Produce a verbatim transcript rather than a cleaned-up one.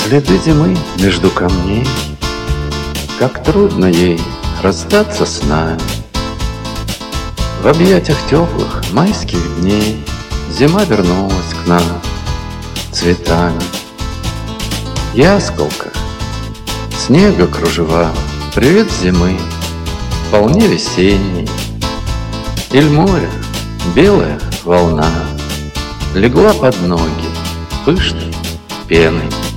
Следы зимы между камней, как трудно ей расстаться с нами. В объятиях теплых майских дней зима вернулась к нам цветами. Ясколка, снега кружева, привет зимы, вполне весенний. Иль море, белая волна, легла под ноги пышной пеной.